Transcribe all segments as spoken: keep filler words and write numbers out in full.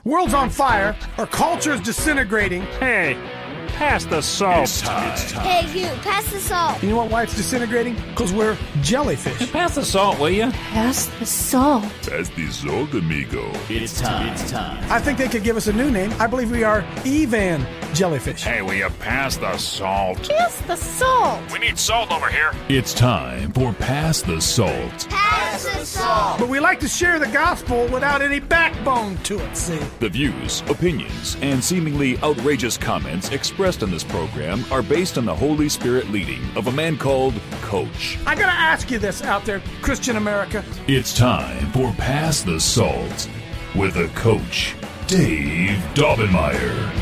World's on fire. Our culture is disintegrating. Hey, pass the salt. It's time. It's time. Hey, you, pass the salt. You know what, why it's disintegrating? Because we're jellyfish. Pass the salt, will you? Pass the salt. Pass the salt, amigo. It's time. It's time. I think they could give us a new name. I believe we are Evan jellyfish. Hey, will you pass the salt? Pass the salt. We need salt over here. It's time for Pass the Salt. Pass the salt. But we like to share the gospel without any backbone to it, see? The views, opinions, and seemingly outrageous comments expressed in this program are based on the Holy Spirit leading of a man called Coach. I gotta ask you this out there, Christian America. It's time for Pass the Salt with a Coach, Dave Daubenmire.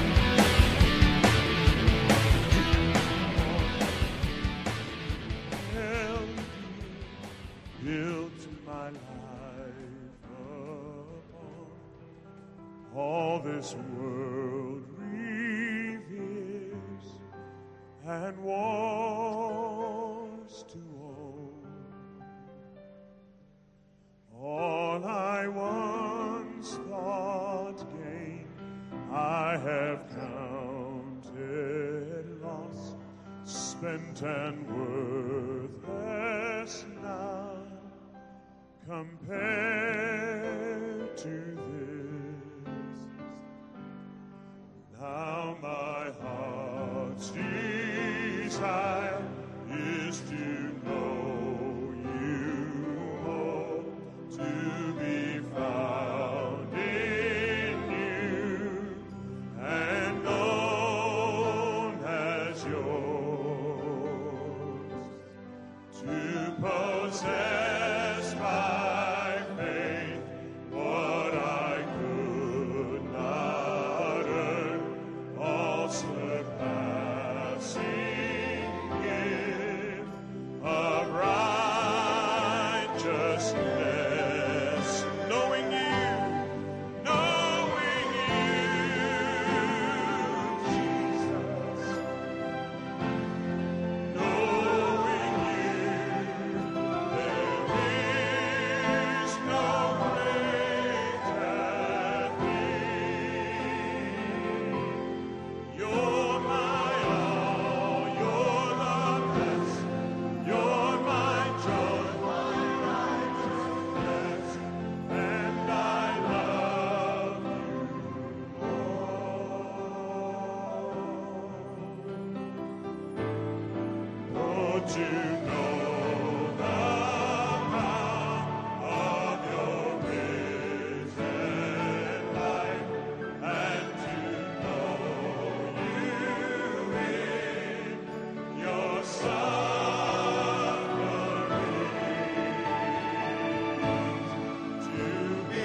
All this world reveres and wants to own. All I once thought gain, I have counted loss, spent and worthless now, compared to this. Now my heart's desire is to know you more, to be found in you and known as yours, to possess by faith what I could not earn, all surpassing gift of righteousness, knowing you, knowing you, Jesus, knowing you, there is no greater thing. You're my all, you're the best, you're my joy, my righteousness, and I love you more. Oh, to know the power of your risen life, and to know you in your sufferings, to be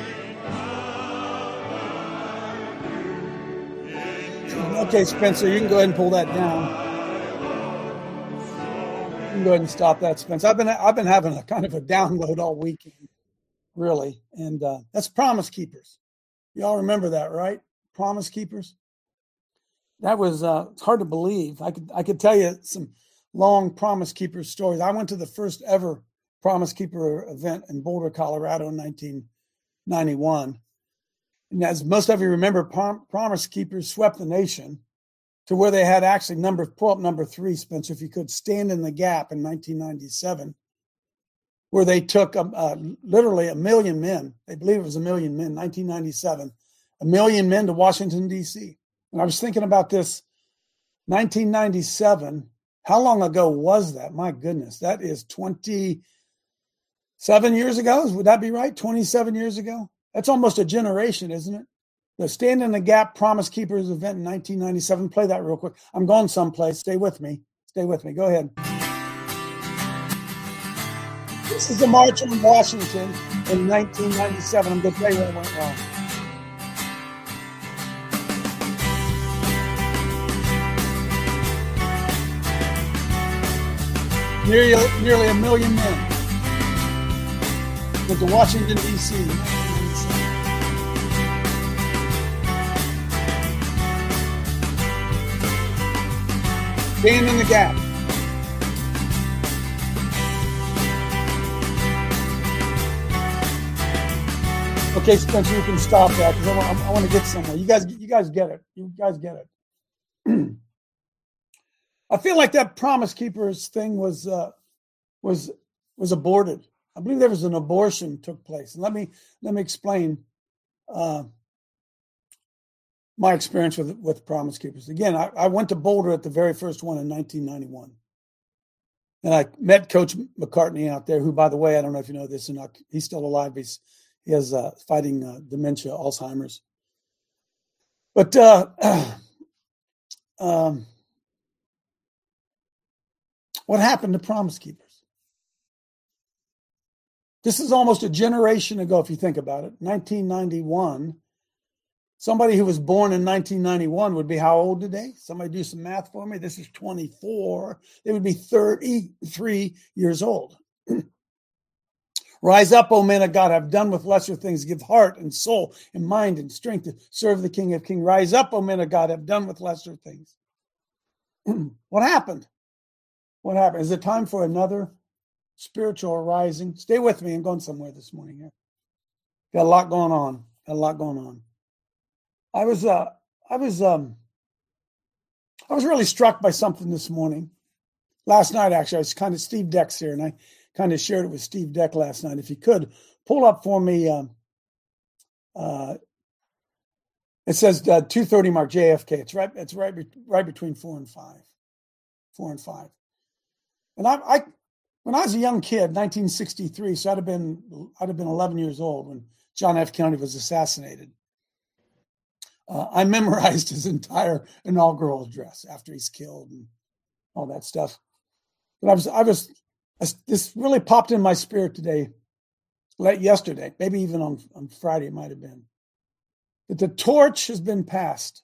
Okay, Spencer, you can go ahead and pull that down. You can go ahead and stop that, Spencer. I've been I've been having a kind of a download all weekend, really, and uh, that's Promise Keepers. Y'all remember that, right? Promise Keepers. That was uh, it's hard to believe. I could I could tell you some long Promise Keepers stories. I went to the first ever Promise Keeper event in Boulder, Colorado, in nineteen ninety-one. And as most of you remember, Prom- Promise Keepers swept the nation to where they had actually number, pull up number three, Spencer, if you could, Stand in the Gap in nineteen ninety-seven, where they took um, uh, literally a million men. They believe it was a million men, nineteen ninety-seven, a million men to Washington, D C. And I was thinking about this, nineteen ninety-seven, how long ago was that? My goodness, that is twenty-seven years ago. Would that be right? twenty-seven years ago? That's almost a generation, isn't it? The Stand in the Gap Promise Keepers event in nineteen ninety-seven. Play that real quick. I'm going someplace. Stay with me. Stay with me. Go ahead. This is the March on Washington in nineteen ninety-seven. I'm going to tell you what went wrong. Nearly, nearly a million men went to Washington, D C Stand in the Gap. Okay, Spencer, you can stop that because I want, I want to get somewhere. You guys, you guys get it. You guys get it. I feel like that Promise Keepers thing was uh, was was aborted. I believe there was an abortion took place. And let me let me explain uh, my experience with with Promise Keepers. Again, I, I went to Boulder at the very first one in nineteen ninety-one. And I met Coach McCartney out there, who, by the way, I don't know if you know this or not, he's still alive. He's he has uh, fighting uh, dementia, Alzheimer's. But uh, um, what happened to Promise Keepers? This is almost a generation ago, if you think about it. nineteen ninety-one. Somebody who was born in nineteen ninety-one would be how old today? Somebody do some math for me. This is twenty-four. They would be thirty-three years old. Rise up, O men of God, have done with lesser things. Give heart and soul and mind and strength to serve the King of Kings. Rise up, O men of God, have done with lesser things. What happened? What happened? Is it time for another spiritual arising? Stay with me. I'm going somewhere this morning here. Got a lot going on. Got a lot going on. I was, uh, I was, um, I was really struck by something this morning. Last night, actually, I was kind of Steve Deck's here, and I kind of shared it with Steve Deck last night. If you could pull up for me, um, uh, it says uh, two thirty mark J F K. It's right. It's right. Right between four and five. Four and five. And I, I, when I was a young kid, nineteen sixty-three, so I'd have been, I'd have been eleven years old when John F. Kennedy was assassinated. Uh, I memorized his entire inaugural address after he's killed and all that stuff. But I was, I was, I, this really popped in my spirit today, late yesterday, maybe even on, on Friday it might have been, that the torch has been passed.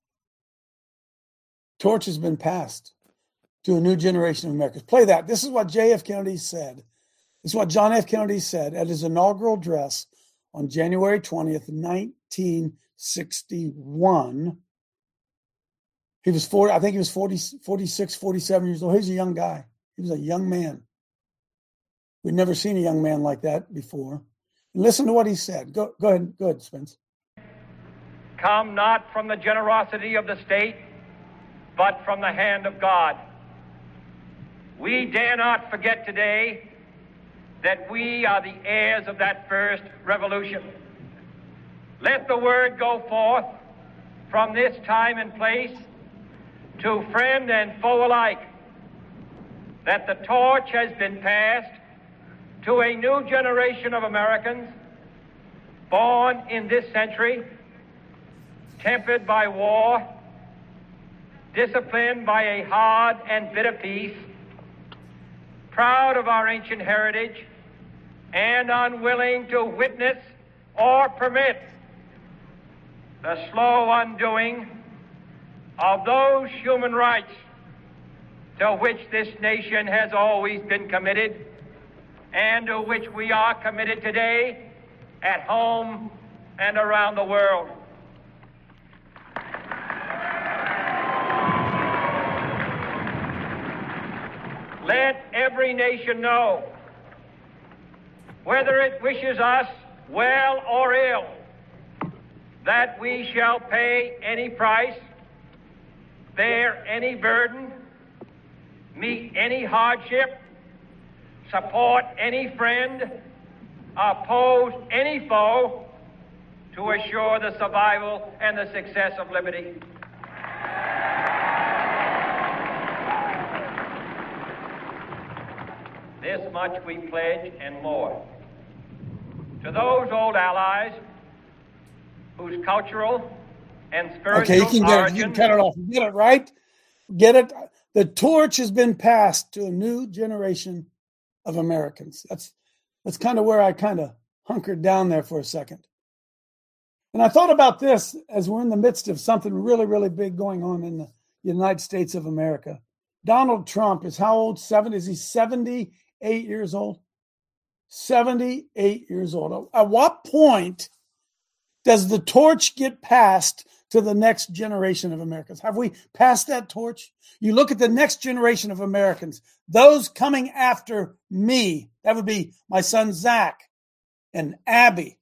Torch has been passed to a new generation of Americans. Play that. This is what J F. Kennedy said. This is what John F. Kennedy said at his inaugural address on January twentieth, nineteen sixty-one. He was forty, I think he was forty, forty-six, forty-seven years old. He was a young guy. He was a young man. We'd never seen a young man like that before. And listen to what he said. Go, go ahead, go ahead, Spence. Come not from the generosity of the state, but from the hand of God. We dare not forget today that we are the heirs of that first revolution. Let the word go forth from this time and place to friend and foe alike that the torch has been passed to a new generation of Americans born in this century, tempered by war, disciplined by a hard and bitter peace, proud of our ancient heritage, and unwilling to witness or permit the slow undoing of those human rights to which this nation has always been committed and to which we are committed today at home and around the world. Let every nation know, whether it wishes us well or ill, that we shall pay any price, bear any burden, meet any hardship, support any friend, oppose any foe to assure the survival and the success of liberty. This much we pledge and more. To those old allies whose cultural and spiritual okay, you can get origins... it. You can cut it off. Get it, right? Get it? The torch has been passed to a new generation of Americans. That's that's kind of where I kind of hunkered down there for a second. And I thought about this as we're in the midst of something really, really big going on in the United States of America. Donald Trump is how old? Seven? Is he seventy-eight years old? seventy-eight years old. At what point does the torch get passed to the next generation of Americans? Have we passed that torch? You look at the next generation of Americans, those coming after me. That would be my son Zach and Abby.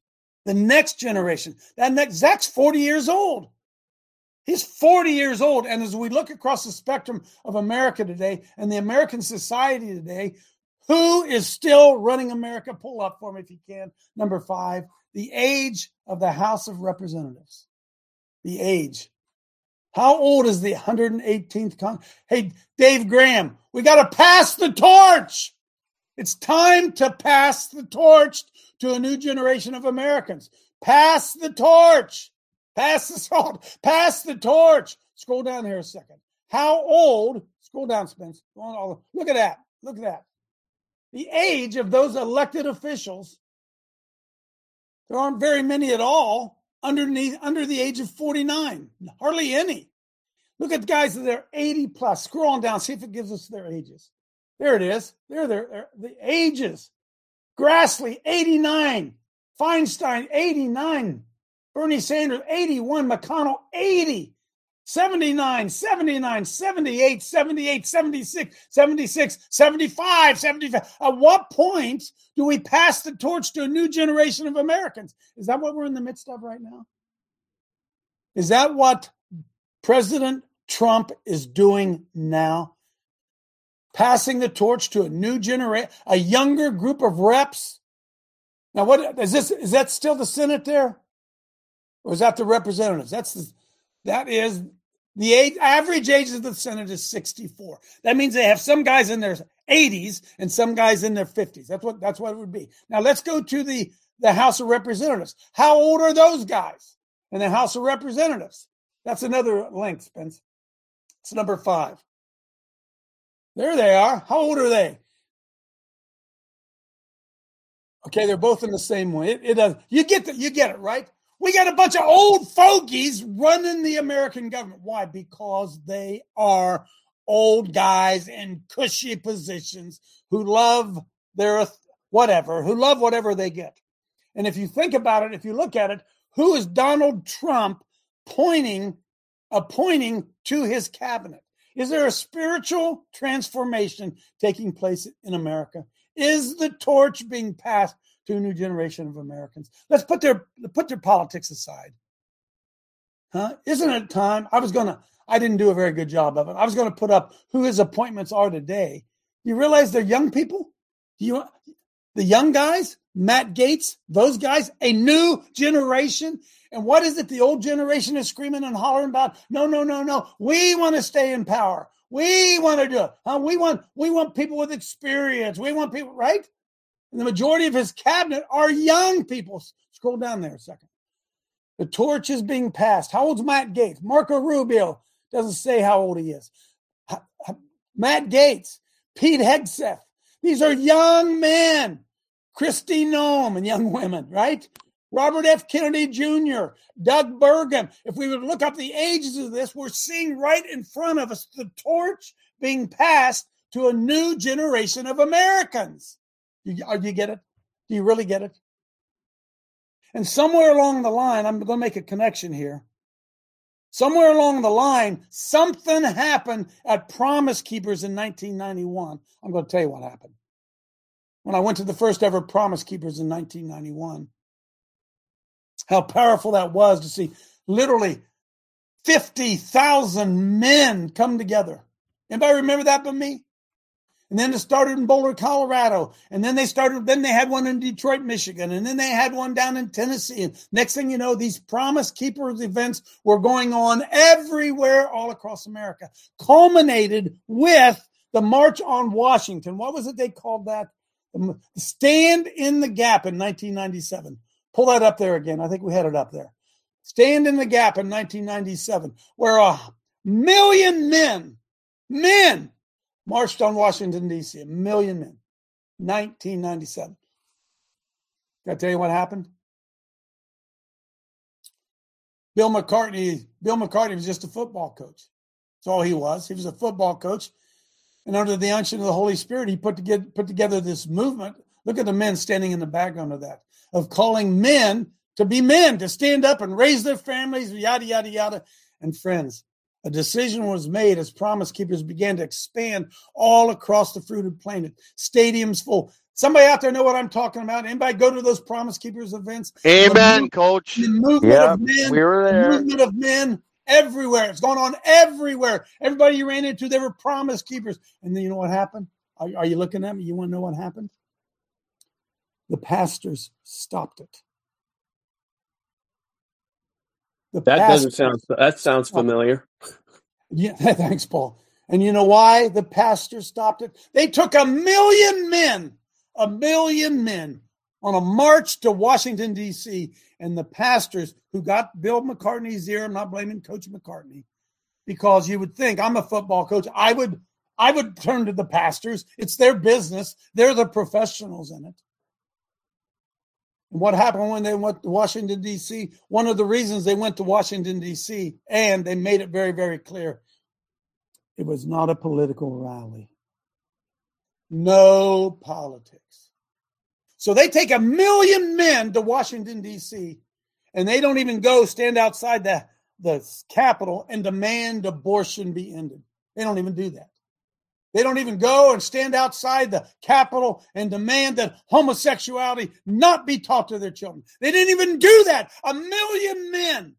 The next generation. That next, Zach's forty years old. He's forty years old. And as we look across the spectrum of America today and the American society today, who is still running America? Pull up for me if you can. Number five, the age of the House of Representatives. The age. How old is the one hundred eighteenth Congress? Hey, Dave Graham, we got to pass the torch. It's time to pass the torch to a new generation of Americans. Pass the torch. Pass the salt. Pass the torch. Scroll down here a second. How old? Scroll down, Spence. Look at that. Look at that. The age of those elected officials, there aren't very many at all underneath under the age of forty-nine. Hardly any. Look at guys that are eighty plus. Scroll on down, see if it gives us their ages. There it is. There, there, the ages. Grassley, eighty-nine. Feinstein, eighty-nine. Bernie Sanders, eighty-one. McConnell, eighty. seventy-nine, seventy-nine, seventy-eight, seventy-eight, seventy-six, seventy-six, seventy-five, seventy-five. At what point do we pass the torch to a new generation of Americans? Is that what we're in the midst of right now? Is that what President Trump is doing now? Passing the torch to a new generation, a younger group of reps. Now, what is this? Is that still the Senate there? Or is that the representatives? That's the, that is the age, average age of the Senate is sixty-four. That means they have some guys in their eighties and some guys in their fifties. That's what that's what it would be. Now let's go to the, the House of Representatives. How old are those guys in the House of Representatives? That's another link, Spence. It's number five. There they are. How old are they? Okay, they're both in the same way. It, it does. You get the, you get it, right? We got a bunch of old fogies running the American government. Why? Because they are old guys in cushy positions who love their whatever, who love whatever they get. And if you think about it, if you look at it, who is Donald Trump pointing, appointing to his cabinet? Is there a spiritual transformation taking place in America? Is the torch being passed to a new generation of Americans? Let's put their put their politics aside. Huh? Isn't it time? I was gonna, I didn't do a very good job of it. I was gonna put up who his appointments are today. You realize they're young people? Do you the young guys, Matt Gaetz, those guys, a new generation? And what is it the old generation is screaming and hollering about? No, no, no, no. We want to stay in power. We want to do it. Huh? We want we want people with experience. We want people, right? And the majority of his cabinet are young people. Scroll down there a second. The torch is being passed. How old's Matt Gaetz? Marco Rubio doesn't say how old he is. Matt Gaetz, Pete Hegseth. These are young men. Kristi Noem and young women, right? Robert F. Kennedy Junior, Doug Burgum. If we would look up the ages of this, we're seeing right in front of us the torch being passed to a new generation of Americans. You, you get it? Do you really get it? And somewhere along the line, I'm going to make a connection here. Somewhere along the line, something happened at Promise Keepers in nineteen ninety-one. I'm going to tell you what happened. When I went to the first ever Promise Keepers in nineteen ninety-one, how powerful that was to see literally fifty thousand men come together. Anybody remember that but me? And then it started in Boulder, Colorado. And then they started, then they had one in Detroit, Michigan. And then they had one down in Tennessee. And next thing you know, these Promise Keepers events were going on everywhere all across America. Culminated with the March on Washington. What was it they called that? The Stand in the Gap in nineteen ninety-seven. Pull that up there again. I think we had it up there. Stand in the Gap in nineteen ninety-seven, where a million men, men, marched on Washington, D C, a million men, nineteen ninety-seven. Can I tell you what happened? Bill McCartney, Bill McCartney was just a football coach. That's all he was. He was a football coach. And under the unction of the Holy Spirit, he put together, put together this movement. Look at the men standing in the background of that, of calling men to be men, to stand up and raise their families, yada, yada, yada. And friends, a decision was made as Promise Keepers began to expand all across the fruited planet. Stadiums full. Somebody out there know what I'm talking about? Anybody go to those Promise Keepers events? Amen, the, Coach. The movement yep, of men. We were there. The movement of men everywhere. It's going on everywhere. Everybody you ran into, they were Promise Keepers. And then you know what happened? Are, are you looking at me? You want to know what happened? The pastors stopped it. The that pastors, doesn't sound. That sounds familiar. Yeah, thanks, Paul. And you know why the pastors stopped it? They took a million men, a million men on a march to Washington, D C, and the pastors who got Bill McCartney's ear, I'm not blaming Coach McCartney, because you would think, I'm a football coach, I would I would turn to the pastors. It's their business. They're the professionals in it. And what happened when they went to Washington, D C? One of the reasons they went to Washington, D C, and they made it very, very clear, it was not a political rally. No politics. So they take a million men to Washington, D C, and they don't even go stand outside the, the Capitol and demand abortion be ended. They don't even do that. They don't even go and stand outside the Capitol and demand that homosexuality not be taught to their children. They didn't even do that. A million men.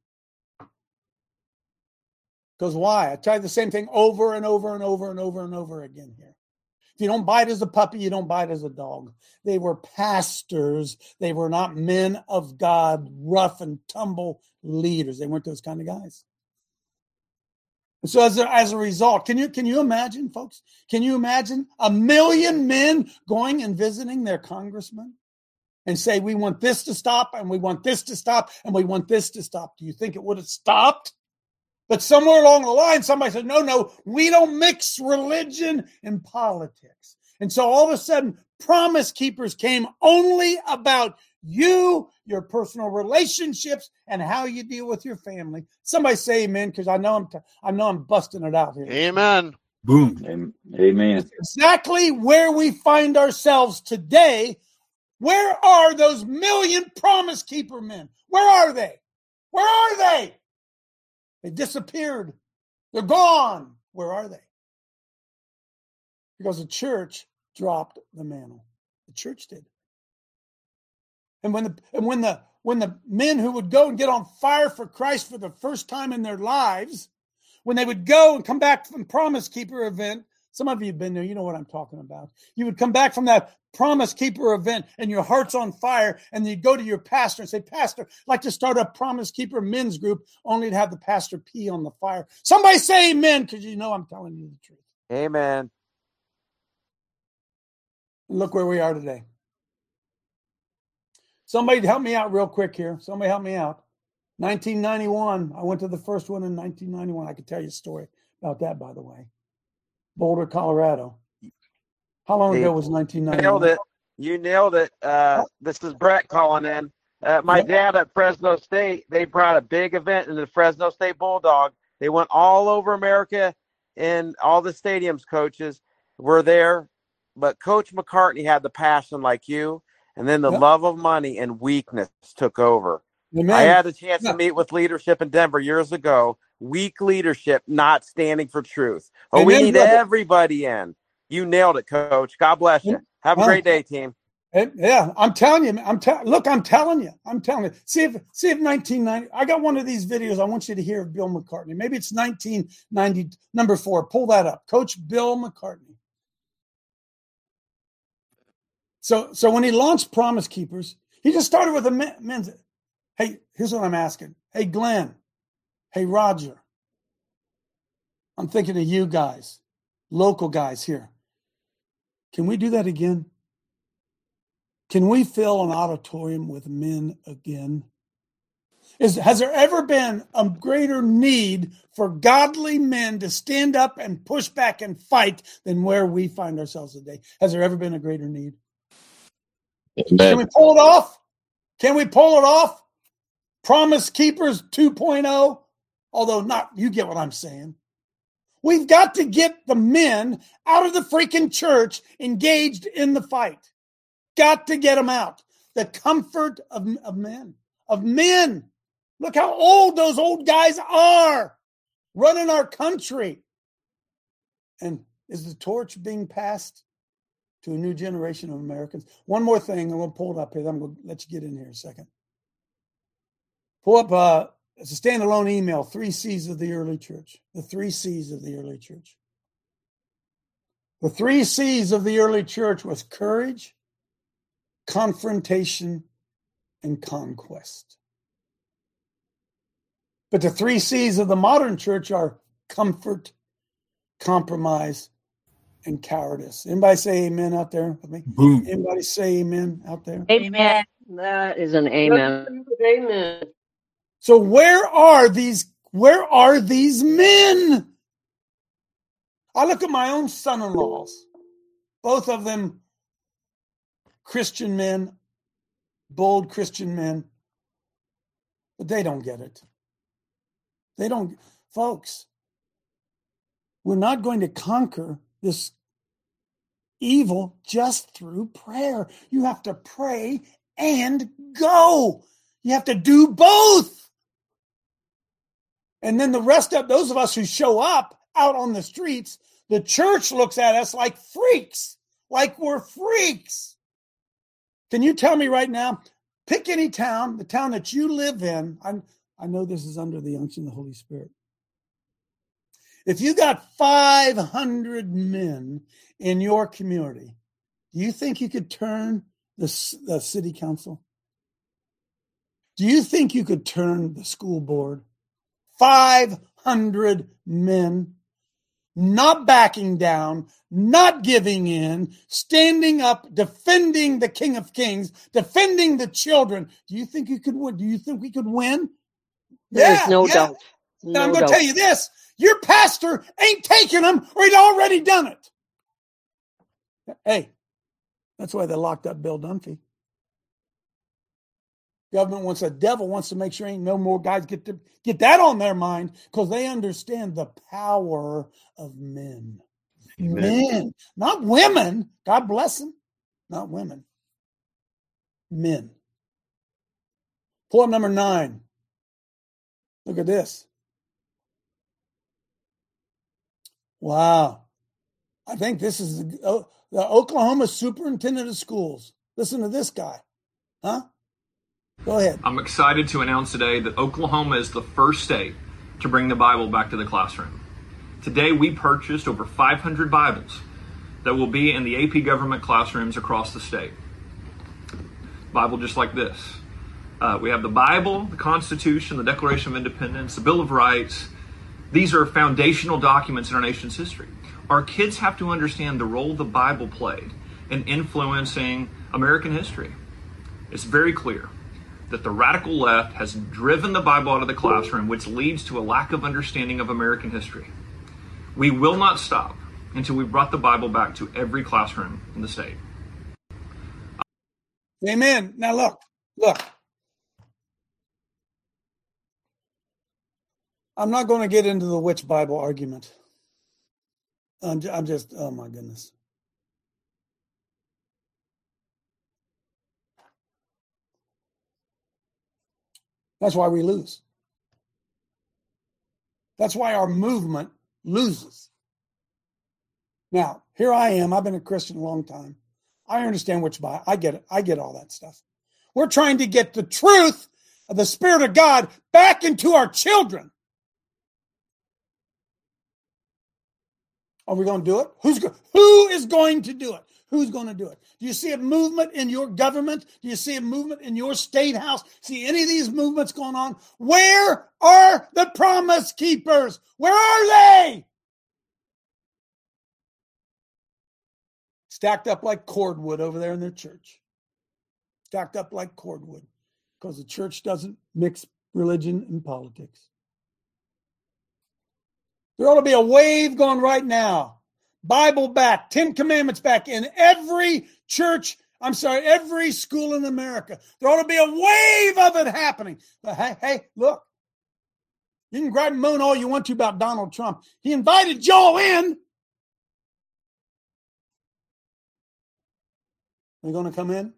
Because why? I tried the same thing over and over and over and over and over again here. If you don't bite as a puppy, you don't bite as a dog. They were pastors. They were not men of God, rough and tumble leaders. They weren't those kind of guys. And so as a, as a result, can you can you imagine, folks? Can you imagine a million men going and visiting their congressman and say, we want this to stop, and we want this to stop, and we want this to stop? Do you think it would have stopped? But somewhere along the line, somebody said, no, no, we don't mix religion and politics. And so all of a sudden, Promise Keepers came only about you, your personal relationships, and how you deal with your family. Somebody say amen, because I know I'm t- I know I'm busting it out here. Amen. Boom. Amen. It's exactly where we find ourselves today. Where are those million Promise Keeper men? Where are they? Where are they? They disappeared. They're gone. Where are they? Because the church dropped the mantle. The church did. And when the and when the when the men who would go and get on fire for Christ for the first time in their lives, when they would go and come back from Promise Keeper event, some of you have been there, you know what I'm talking about. You would come back from that Promise Keeper event and your heart's on fire, and you'd go to your pastor and say, Pastor, I'd like to start a Promise Keeper men's group, only to have the pastor pee on the fire. Somebody say amen, because you know I'm telling you the truth. Amen. Look where we are today. Somebody help me out real quick here. Somebody help me out. nineteen ninety-one. I went to the first one in nineteen ninety-one. I could tell you a story about that, by the way. Boulder, Colorado. How long ago was nineteen ninety-one? You nailed it. You nailed it. Uh, this is Brett calling in. Uh, my dad at Fresno State, they brought a big event in the Fresno State Bulldog. They went all over America, and all the stadiums coaches were there. But Coach McCartney had the passion like you, and then the yep. love of money and weakness took over. Amen. I had a chance yeah. to meet with leadership in Denver years ago. Weak leadership, not standing for truth. Oh, Amen, we need brother. everybody in. You nailed it, Coach. God bless you. Have a great day, team. Yeah, I'm telling you. I'm te- Look, I'm telling you. I'm telling you. See if see if nineteen ninety. I got one of these videos. I want you to hear of Bill McCartney. Maybe it's nineteen ninety, number four. Pull that up, Coach Bill McCartney. So, so when he launched Promise Keepers, he just started with a men's. Hey, here's what I'm asking. Hey, Glenn. Hey, Roger. I'm thinking of you guys, local guys here. Can we do that again? Can we fill an auditorium with men again? Is, has there ever been a greater need for godly men to stand up and push back and fight than where we find ourselves today? Has there ever been a greater need? Amen. Can we pull it off? Can we pull it off? Promise Keepers two point oh, although not, you get what I'm saying. We've got to get the men out of the freaking church engaged in the fight. Got to get them out. The comfort of, of men, of men. Look how old those old guys are running our country. And is the torch being passed? to a new generation of Americans. One more thing, I'm going to pull it up here. I'm going to let you get in here a second. Pull up, uh, it's a standalone email, Three C's of the Early Church. The Three C's of the Early Church. The Three C's of the early church was courage, confrontation, and conquest. But the Three C's of the modern church are comfort, compromise, and cowardice. Anybody say amen out there with me? Boom. Anybody say amen out there? Amen. That is an amen. Amen. So where are these, where are these men? I look at my own son-in-laws, both of them Christian men, bold Christian men, but they don't get it. They don't, folks, we're not going to conquer this evil just through prayer. You have to pray and go. You have to do both. And then the rest of those of us who show up out on the streets, the church looks at us like freaks, like we're freaks. Can you tell me right now, pick any town, the town that you live in. I'm, I know this is under the unction of the Holy Spirit. If you got five hundred men in your community, do you think you could turn the, the city council? Do you think you could turn the school board? five hundred men, not backing down, not giving in, standing up, defending the King of Kings, defending the children. Do you think you could win? Do you think we could win? There's yeah, no yeah. doubt. And No I'm going to doubt. tell you this, your pastor ain't taking them or he'd already done it. Hey, that's why they locked up Bill Dunphy. Government wants, the devil wants to make sure ain't no more guys get to get that on their mind because they understand the power of men. Amen. Men, not women. God bless them. Not women. Men. Point number nine. Look at this. Wow. I think this is the, oh, the Oklahoma superintendent of schools. Listen to this guy. Huh? Go ahead. I'm excited to announce today that Oklahoma is the first state to bring the Bible back to the classroom. Today, we purchased over five hundred Bibles that will be in the A P government classrooms across the state. Bible just like this. Uh, we have the Bible, the Constitution, the Declaration of Independence, the Bill of Rights. These are foundational documents in our nation's history. Our kids have to understand the role the Bible played in influencing American history. It's very clear that the radical left has driven the Bible out of the classroom, which leads to a lack of understanding of American history. We will not stop until we've brought the Bible back to every classroom in the state. Amen. Now look, look. I'm not going to get into the which Bible argument. I'm just, I'm just oh my goodness. That's why we lose. That's why our movement loses. Now, here I am. I've been a Christian a long time. I understand which Bible. I get it. I get all that stuff. We're trying to get the truth of the Spirit of God back into our children. Are we going to do it? Who's go- who is going to do it? Who's going to do it? Do you see a movement in your government? Do you see a movement in your state house? See any of these movements going on? Where are the promise keepers? Where are they? Stacked up like cordwood over there in their church. Stacked up like cordwood because the church doesn't mix religion and politics. There ought to be a wave going right now. Bible back, Ten Commandments back in every church, I'm sorry, every school in America. There ought to be a wave of it happening. But hey, hey, look. You can gripe and moan all you want to about Donald Trump. He invited Joel in. Are you going to come in?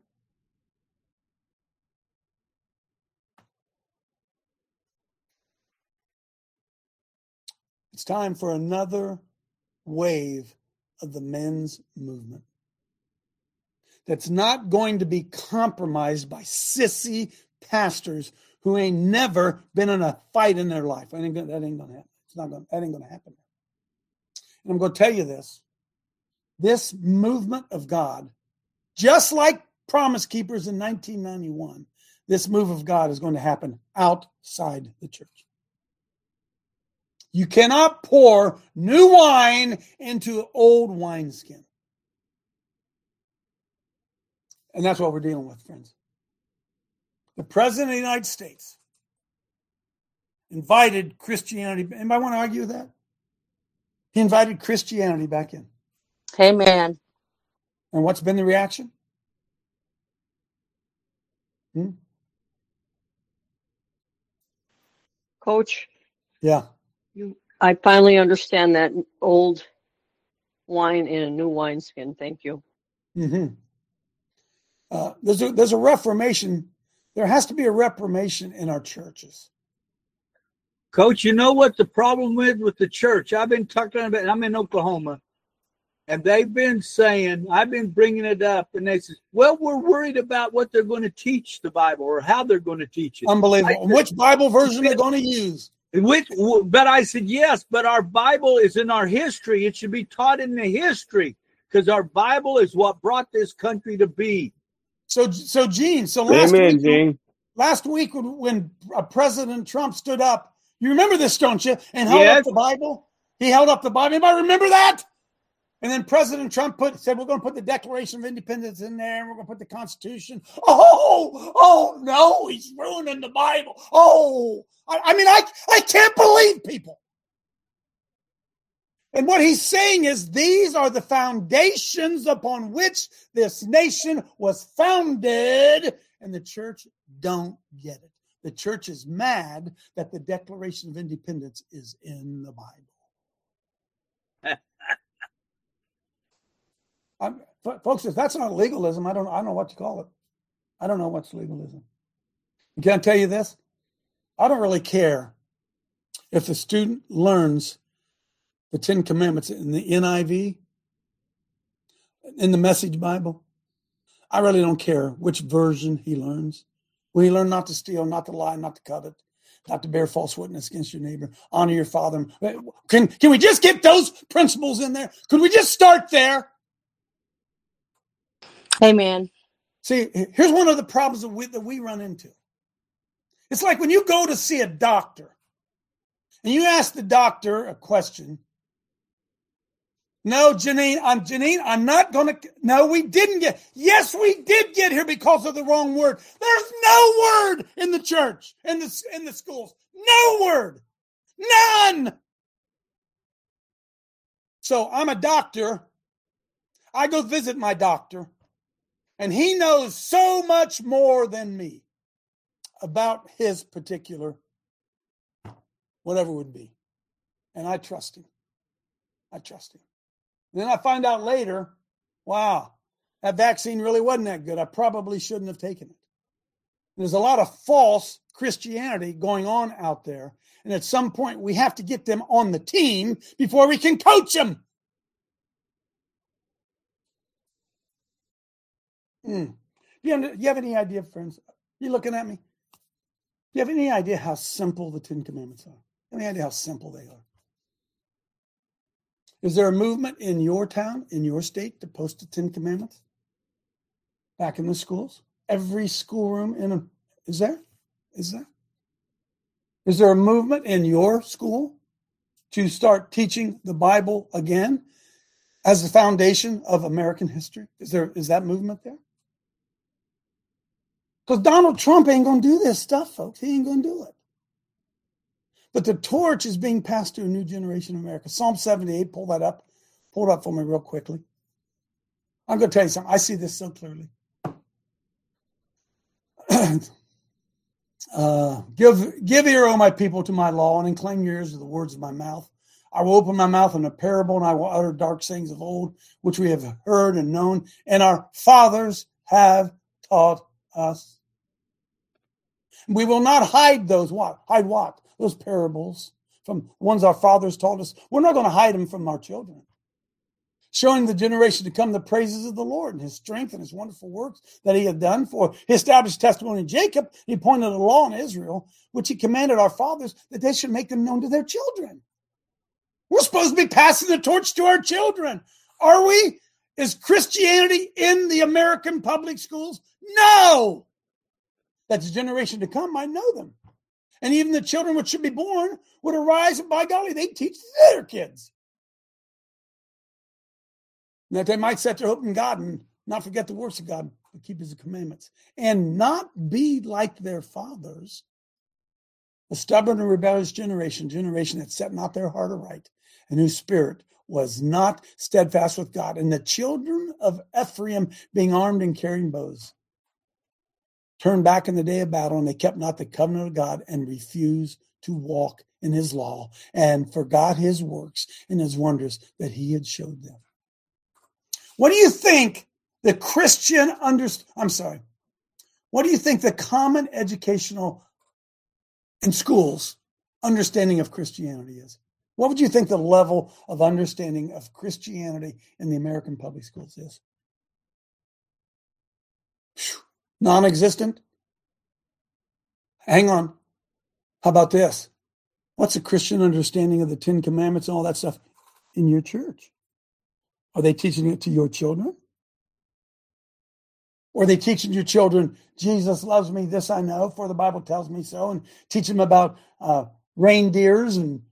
It's time for another wave of the men's movement. that's not going to be compromised by sissy pastors who ain't never been in a fight in their life. That ain't gonna, that ain't gonna happen. It's not gonna, that ain't gonna happen. And I'm going to tell you this. This movement of God, just like Promise Keepers in nineteen ninety-one, this move of God is going to happen outside the church. You cannot pour new wine into old wineskin. And that's what we're dealing with, friends. The President of the United States invited Christianity. Anybody want to argue that? He invited Christianity back in. Amen. And what's been the reaction? Hmm? Coach? Yeah. You, I finally understand that old wine in a new wineskin. Thank you. Mm-hmm. Uh, there's a, there's a reformation. There has to be a reformation in our churches. Coach, you know what the problem is with the church? I've been talking about it. I'm in Oklahoma, and they've been saying, I've been bringing it up, and they say, well, we're worried about what they're going to teach the Bible or how they're going to teach it. Unbelievable. Said, which Bible version they're going to use? Which, but I said, yes, but our Bible is in our history. It should be taught in the history because our Bible is what brought this country to be. So, so Gene, so last Amen, week, Gene. last week when, when uh, President Trump stood up, you remember this, don't you? And held yes. up the Bible. He held up the Bible. Anybody remember that? And then President Trump put said, we're going to put the Declaration of Independence in there, and we're going to put the Constitution. Oh, oh, no, he's ruining the Bible. Oh, I, I mean, I, I can't believe people. And what he's saying is these are the foundations upon which this nation was founded, and the church don't get it. The church is mad that the Declaration of Independence is in the Bible. I'm, folks, if that's not legalism, I don't, I don't know what to call it. I don't know what's legalism. Can I tell you this? I don't really care if the student learns the Ten Commandments in the N I V, in the Message Bible. I really don't care which version he learns. Will he learn not to steal, not to lie, not to covet, not to bear false witness against your neighbor, honor your father? Can, can we just get those principles in there? Could we just start there? Amen. See, here's one of the problems that we, that we run into. It's like when you go to see a doctor and you ask the doctor a question. No, Janine, I'm Janine, I'm not going to. No, we didn't get. Yes, we did get here because of the wrong word. There's no word in the church, in the, in the schools. No word. None. So I'm a doctor. I go visit my doctor, and he knows so much more than me about his particular whatever it would be. And I trust him. I trust him. And then I find out later, wow, that vaccine really wasn't that good. I probably shouldn't have taken it. There's a lot of false Christianity going on out there. And at some point, we have to get them on the team before we can coach them. Mm. Do, you, do you have any idea, friends? You looking at me? Do you have any idea how simple the Ten Commandments are? Any idea how simple they are? Is there a movement in your town, in your state, to post the Ten Commandments back in the schools? Every schoolroom in a, is there? Is there? Is there a movement in your school to start teaching the Bible again as the foundation of American history? Is there, is that movement there? Because Donald Trump ain't going to do this stuff, folks. He ain't going to do it. But the torch is being passed to a new generation of America. Psalm seventy-eight, pull that up. Pull it up for me real quickly. I'm going to tell you something. I see this so clearly. uh, give, give ear, O my people, to my law, and incline your ears to the words of my mouth. I will open my mouth in a parable, and I will utter dark sayings of old, which we have heard and known, and our fathers have taught us. We will not hide those, what? Hide what? Those parables from ones our fathers taught us. We're not going to hide them from our children. showing the generation to come the praises of the Lord and his strength and his wonderful works that he had done. For he established testimony in Jacob. He appointed a law in Israel, which he commanded our fathers that they should make them known to their children. We're supposed to be passing the torch to our children. Are we? Is Christianity in the American public schools? No. That the generation to come might know them. And even the children which should be born would arise, and by golly, they teach their kids. And that they might set their hope in God and not forget the works of God, but keep his commandments. And not be like their fathers, a stubborn and rebellious generation, generation that set not their heart aright, and whose spirit was not steadfast with God. And the children of Ephraim, being armed and carrying bows, turned back in the day of battle, and they kept not the covenant of God and refused to walk in his law and forgot his works and his wonders that he had showed them. What do you think the Christian under, I'm sorry, what do you think the common educational in schools understanding of Christianity is? What would you think the level of understanding of Christianity in the American public schools is? Non-existent? Hang on. How about this? What's a Christian understanding of the Ten Commandments and all that stuff in your church? Are they teaching it to your children? Or are they teaching your children, Jesus loves me, this I know, for the Bible tells me so, and teach them about uh, reindeers and...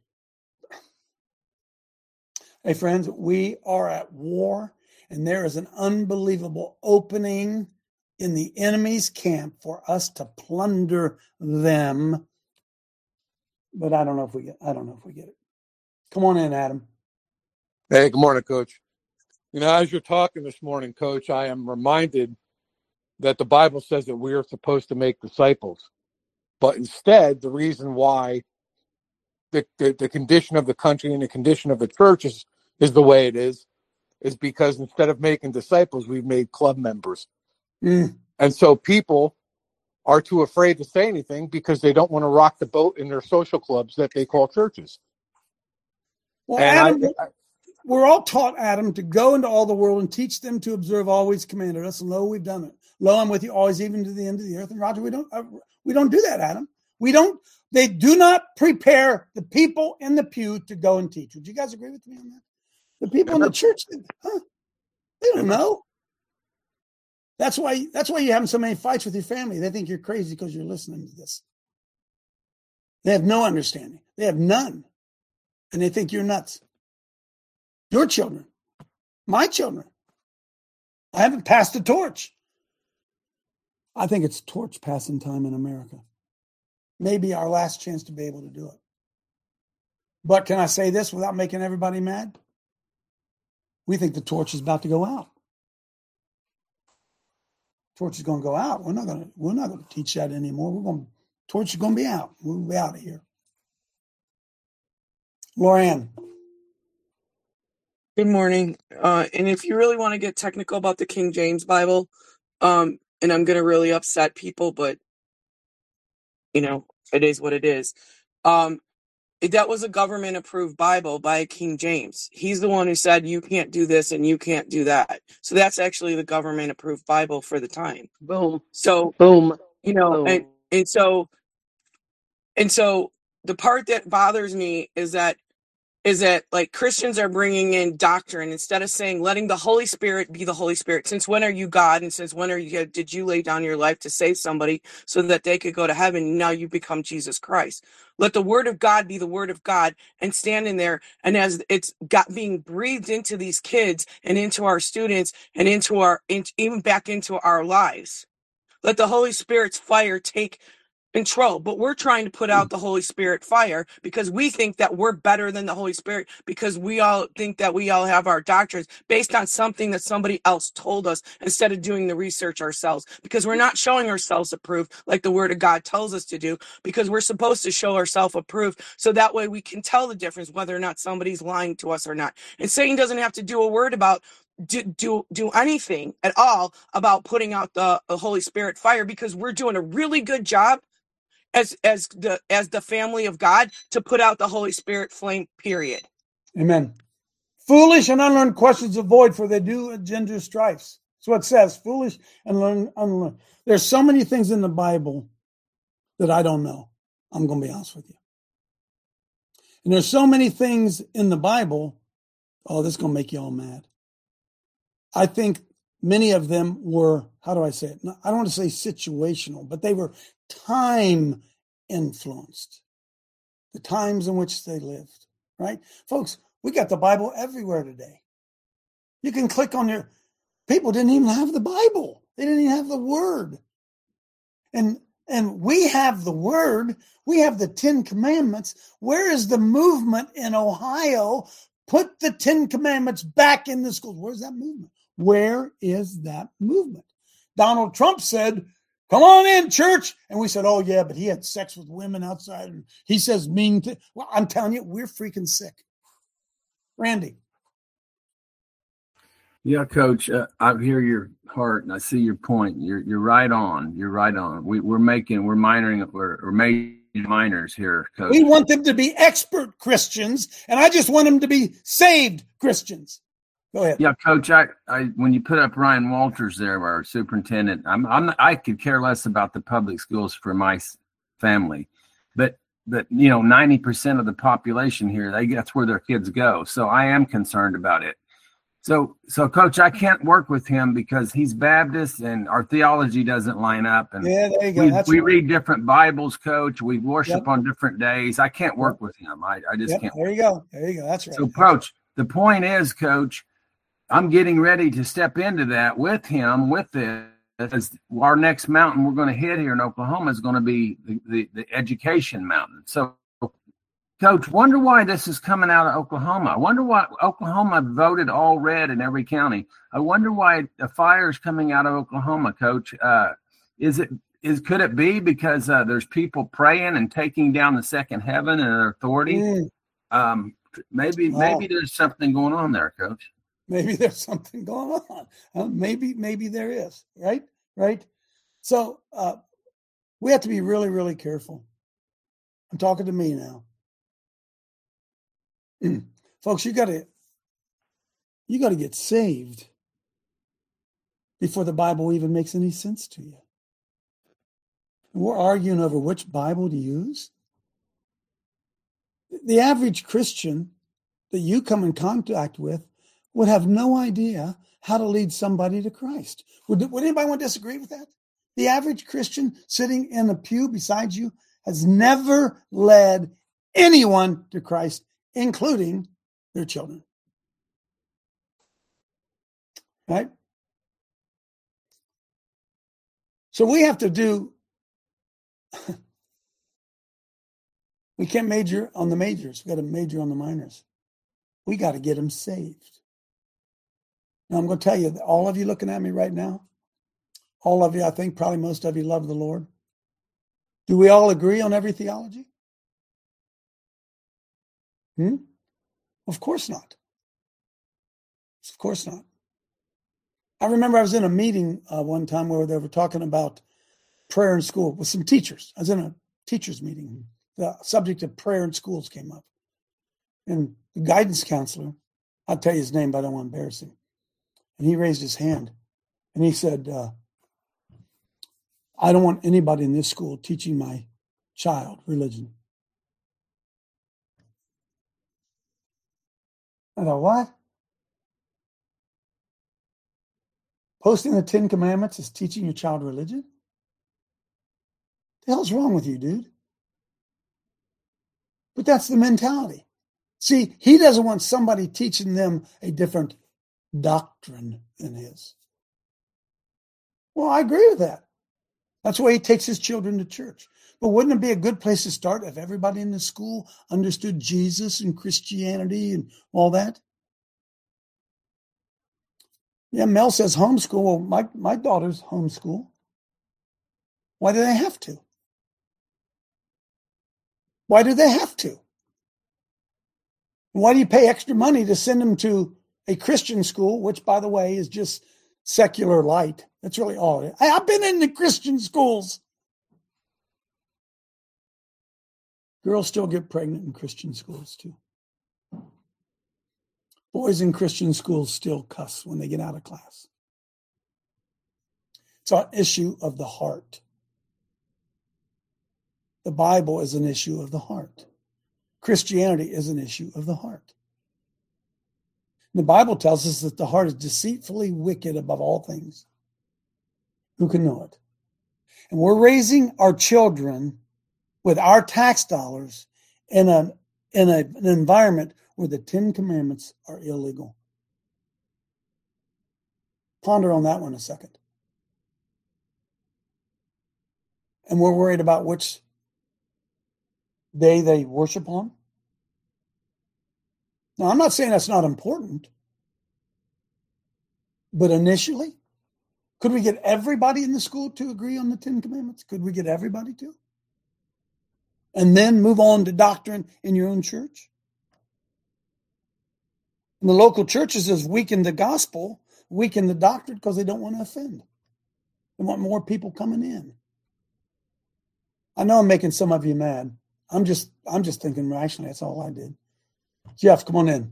Hey, friends, we are at war, and there is an unbelievable opening in the enemy's camp for us to plunder them. But I don't know if we get, I don't know if we get it. Come on in, Adam. Hey, good morning, Coach. You know, as you're talking this morning, Coach, I am reminded that the Bible says that we are supposed to make disciples. But instead, the reason why the, the, the condition of the country and the condition of the church is, is the way it is, is because instead of making disciples, we've made club members. Mm. And so people are too afraid to say anything because they don't want to rock the boat in their social clubs that they call churches. Well, and Adam, I, I, we're all taught, Adam, to go into all the world and teach them to observe all he's commanded us. And lo, we've done it. Lo, I'm with you always, even to the end of the earth. And Roger, we don't, uh, we don't do that, Adam. We don't. They do not prepare the people in the pew to go and teach. Would you guys agree with me on that? The people in the church, huh? They don't know. That's why. That's why you're having so many fights with your family. They think you're crazy because you're listening to this. They have no understanding. They have none, and they think you're nuts. Your children, my children. I haven't passed the torch. I think it's torch passing time in America. Maybe our last chance to be able to do it. But can I say this without making everybody mad? We think the torch is about to go out. Torch is going to go out. We're not going to. We're not going to teach that anymore. We're going. Torch is going to be out. We'll be out of here. Lorianne. Good morning. Uh, and if you really want to get technical about the King James Bible, um, and I'm going to really upset people, but you know, it is what it is. Um, it, that was a government approved Bible by King James. He's the one who said, you can't do this and you can't do that. So that's actually the government approved Bible for the time. Boom. So, Boom. you know, Boom. and, and so, and so the part that bothers me is that is that like Christians are bringing in doctrine instead of saying, letting the Holy Spirit be the Holy Spirit. Since when are you God? And since when are you, did you lay down your life to save somebody so that they could go to heaven? Now you become Jesus Christ. Let the word of God be the word of God and stand in there. And as it's got being breathed into these kids and into our students and into our, in, even back into our lives, let the Holy Spirit's fire take control. But we're trying to put out the Holy Spirit fire because we think that we're better than the Holy Spirit, because we all think that we all have our doctrines based on something that somebody else told us instead of doing the research ourselves, because we're not showing ourselves approved like the word of God tells us to do, because we're supposed to show ourselves approved so that way we can tell the difference whether or not somebody's lying to us or not. And Satan doesn't have to do a word about Do, do do anything at all about putting out the, the Holy Spirit fire, because we're doing a really good job as as the as the family of God to put out the Holy Spirit flame, period. Amen. Foolish and unlearned questions avoid, for they do engender strifes. That's what it says. Foolish and learn, unlearned. There's so many things in the Bible that I don't know. I'm going to be honest with you. And there's so many things in the Bible. Oh, this is going to make you all mad. I think many of them were, how do I say it? I don't want to say situational, but they were time influenced. The times in which they lived, right? Folks, we got the Bible everywhere today. You can click on your, people didn't even have the Bible. They didn't even have the Word. And and we have the Word. We have the Ten Commandments. Where is the movement in Ohio? Put the Ten Commandments back in the schools. Where's that movement? Where is that movement? Donald Trump said, come on in, church. And we said, oh, yeah, but he had sex with women outside. And he says mean things. Well, I'm telling you, we're freaking sick. Randy. Yeah, Coach, uh, I hear your heart and I see your point. You're you're right on. You're right on. We, we're making, we're minoring, we're, we're making minors here, Coach. We want them to be expert Christians, and I just want them to be saved Christians. Go ahead. Yeah, Coach. I, I when you put up Ryan Walters there, our superintendent, I'm I'm I could care less about the public schools for my family, but but you know, ninety percent of the population here, they that's where their kids go. So I am concerned about it. So so Coach, I can't work with him because he's Baptist and our theology doesn't line up. And yeah, there you go. We, that's we right. read different Bibles, Coach. We worship Yep. on different days. I can't work yep. with him. I, I just yep. can't. There you go. There you go. That's right. So Coach, the point is, Coach, I'm getting ready to step into that with him, with this. As our next mountain we're going to hit here in Oklahoma is going to be the, the, the education mountain. So, Coach, wonder why this is coming out of Oklahoma. I wonder why Oklahoma voted all red in every county. I wonder why the fire is coming out of Oklahoma, Coach. Uh, is it is could it be because uh, there's people praying and taking down the second heaven and their authority? Mm. Um, maybe Wow. maybe there's something going on there, Coach. Maybe there's something going on. Uh, maybe, maybe there is, right? Right? So uh, we have to be really, really careful. I'm talking to me now. Folks, you gotta you gotta get saved before the Bible even makes any sense to you. And we're arguing over which Bible to use. The average Christian that you come in contact with would have no idea how to lead somebody to Christ. Would, would anybody want to disagree with that? The average Christian sitting in a pew beside you has never led anyone to Christ, including their children. Right? So we have to do, we can't major on the majors. We got to major on the minors. We got to get them saved. Now, I'm going to tell you, that all of you looking at me right now, all of you, I think probably most of you love the Lord. Do we all agree on every theology? Hmm? Of course not. Of course not. I remember I was in a meeting uh, one time where they were talking about prayer in school with some teachers. I was in a teachers meeting. The subject of prayer in schools came up. And the guidance counselor, I'll tell you his name, but I don't want to embarrass him. And he raised his hand and he said, uh, I don't want anybody in this school teaching my child religion. I thought, what? Posting the Ten Commandments is teaching your child religion? What the hell's wrong with you, dude? But that's the mentality. See, he doesn't want somebody teaching them a different doctrine than his. Well, I agree with that. That's why he takes his children to church. But wouldn't it be a good place to start if everybody in the school understood Jesus and Christianity and all that? Yeah, Mel says homeschool. Well, my, my daughter's homeschool. Why do they have to? Why do they have to? Why do you pay extra money to send them to a Christian school, which, by the way, is just secular light? That's really all. I, I've been in the Christian schools. Girls still get pregnant in Christian schools, too. Boys in Christian schools still cuss when they get out of class. It's an issue of the heart. The Bible is an issue of the heart. Christianity is an issue of the heart. The Bible tells us that the heart is deceitfully wicked above all things. Who can know it? And we're raising our children with our tax dollars in, a, in a, an environment where the Ten Commandments are illegal. Ponder on that one a second. And we're worried about which day they worship on. Now, I'm not saying that's not important. But initially, could we get everybody in the school to agree on the Ten Commandments? Could we get everybody to? And then move on to doctrine in your own church? And the local churches has weakened the gospel, weakened the doctrine because they don't want to offend. They want more people coming in. I know I'm making some of you mad. I'm just I'm just thinking rationally. That's all I did. Jeff, come on in.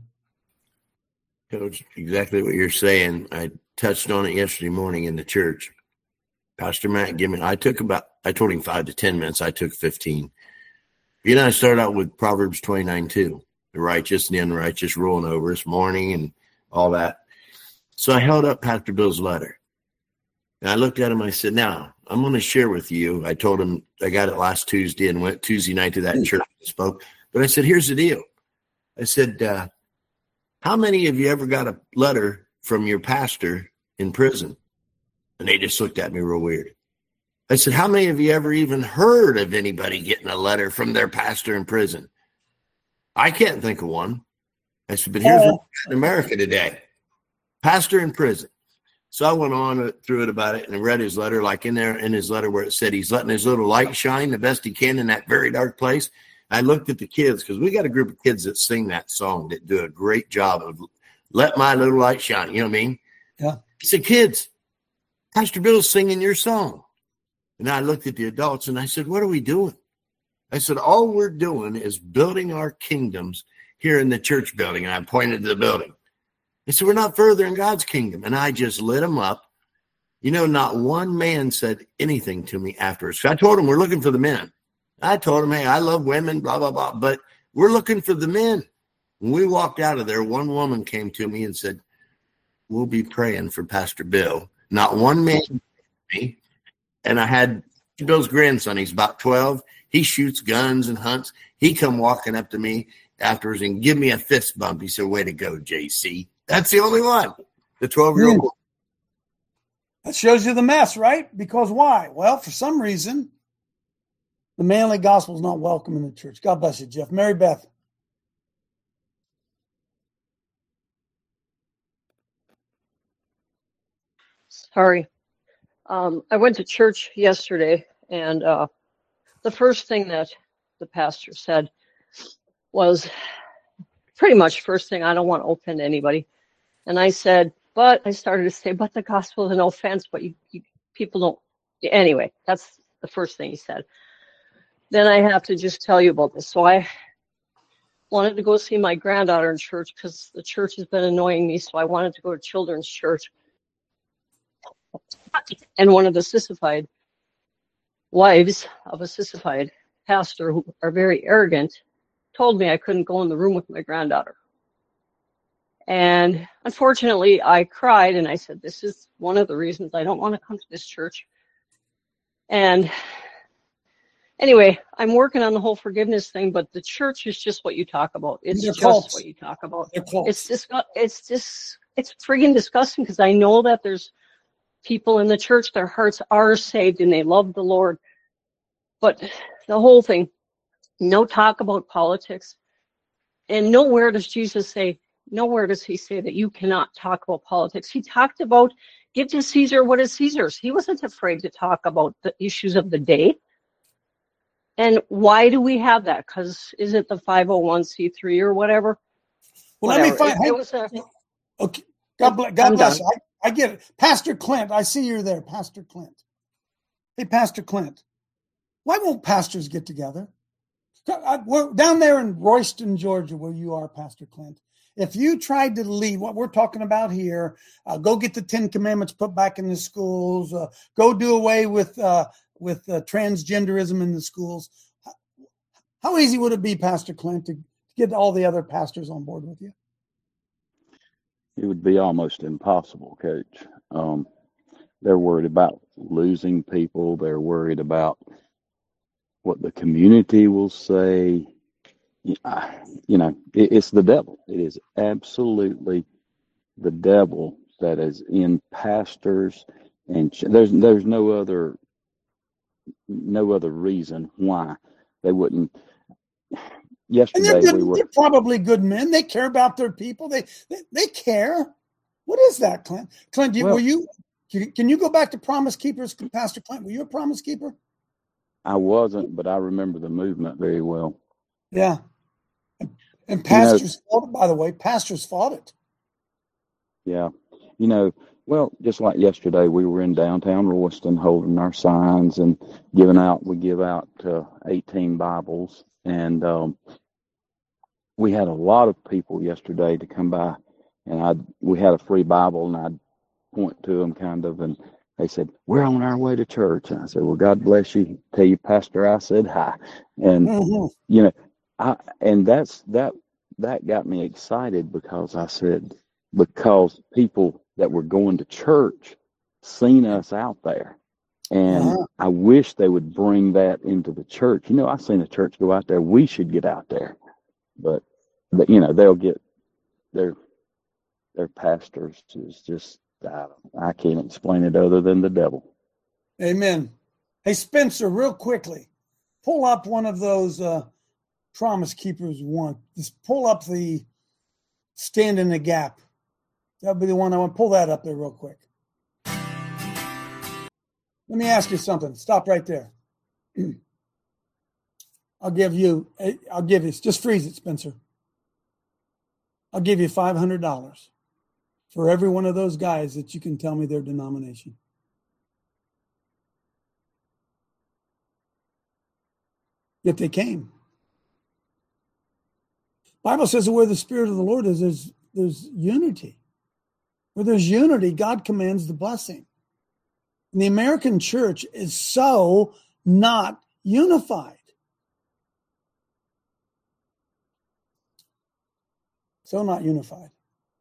Coach, exactly what you're saying. I touched on it yesterday morning in the church. Pastor Matt, give me, I took about, I told him five to ten minutes. I took fifteen. You know, I started out with Proverbs twenty-nine two, the righteous and the unrighteous ruling over us, mourning and all that. So I held up Pastor Bill's letter. And I looked at him, I said, now, I'm going to share with you. I told him I got it last Tuesday and went Tuesday night to that church and spoke. But I said, here's the deal. I said, uh, how many of you ever got a letter from your pastor in prison? And they just looked at me real weird. I said, how many of you ever even heard of anybody getting a letter from their pastor in prison? I can't think of one. I said, but here's what in America today. Pastor in prison. So I went on through it about it and read his letter, like in there in his letter where it said he's letting his little light shine the best he can in that very dark place. I looked at the kids because we got a group of kids that sing that song that do a great job of let my little light shine. You know what I mean? Yeah. He said, kids, Pastor Bill's singing your song. And I looked at the adults and I said, what are we doing? I said, all we're doing is building our kingdoms here in the church building. And I pointed to the building. I said, we're not furthering God's kingdom. And I just lit them up. You know, not one man said anything to me afterwards. So I told them we're looking for the men. I told him, hey, I love women, blah, blah, blah, but we're looking for the men. When we walked out of there, one woman came to me and said, we'll be praying for Pastor Bill. Not one man told me. And I had Bill's grandson. He's about twelve. He shoots guns and hunts. He come walking up to me afterwards and give me a fist bump. He said, way to go, J C. That's the only one, the twelve-year-old boy. That shows you the mess, right? Because why? Well, for some reason, the manly gospel is not welcome in the church. God bless you, Jeff. Mary Beth. Sorry. Um, I went to church yesterday, and uh, the first thing that the pastor said was pretty much first thing, I don't want to offend anybody. And I said, but I started to say, but the gospel is an offense, but you, you people don't. Anyway, that's the first thing he said. Then I have to just tell you about this. So I wanted to go see my granddaughter in church because the church has been annoying me. So I wanted to go to children's church. And one of the sissified wives of a sissified pastor who are very arrogant told me I couldn't go in the room with my granddaughter. And unfortunately, I cried and I said, this is one of the reasons I don't want to come to this church. And anyway, I'm working on the whole forgiveness thing, but the church is just what you talk about. It's They're just cults. what you talk about. They're cults. It's just, it's just, it's friggin' disgusting because I know that there's people in the church, their hearts are saved and they love the Lord. But the whole thing, no talk about politics. And nowhere does Jesus say, nowhere does he say that you cannot talk about politics. He talked about give to Caesar what is Caesar's. He wasn't afraid to talk about the issues of the day. And why do we have that? Because is it the five oh one c three or whatever? Well, whatever. let me find. It, Hey, it was a, okay. God bless. God I'm bless. done. you. I, I get it. Pastor Clint, I see you're there. Pastor Clint. Hey, Pastor Clint. Why won't pastors get together? I, we're down there in Royston, Georgia, where you are, Pastor Clint. If you tried to lead what we're talking about here, uh, go get the Ten Commandments put back in the schools, uh, go do away with uh, with uh, transgenderism in the schools. How easy would it be, Pastor Clint, to get all the other pastors on board with you? It would be almost impossible, Coach. Um, they're worried about losing people. They're worried about what the community will say. You know, it, it's the devil. It is absolutely the devil that is in pastors, and ch- there's there's no other no other reason why they wouldn't. Yesterday and they're, we good, were. They're probably good men. They care about their people. They they, they care. What is that, Clint? Clint, you, Well, were you? Can you go back to Promise Keepers, Pastor Clint? Were you a Promise Keeper? I wasn't, but I remember the movement very well. Yeah. And pastors you know, fought it, by the way. Pastors fought it. Yeah. You know, well, just like yesterday, we were in downtown Royston holding our signs and giving out, we give out uh, eighteen Bibles. And um, we had a lot of people yesterday to come by, and I we had a free Bible, and I'd point to them kind of, and they said, "We're on our way to church." And I said, "Well, God bless you. Tell you, Pastor, I said hi." And, mm-hmm. you know, I and that's that that got me excited because I said, because people that were going to church seen us out there. And uh-huh. I wish they would bring that into the church. You know, I've seen a church go out there. We should get out there. But, but you know, they'll get their their pastors is just, I, I can't explain it other than the devil. Amen. Hey, Spencer, real quickly, pull up one of those uh, Promise Keepers one. Just pull up the Stand in the Gap. That'll be the one I want. Pull that up there real quick. Let me ask you something. Stop right there. I'll give you, I'll give you, just freeze it, Spencer. I'll give you five hundred dollars for every one of those guys that you can tell me their denomination. Yet they came. Bible says that where the Spirit of the Lord is, there's, there's unity. Where there's unity, God commands the blessing. And the American church is so not unified. So not unified.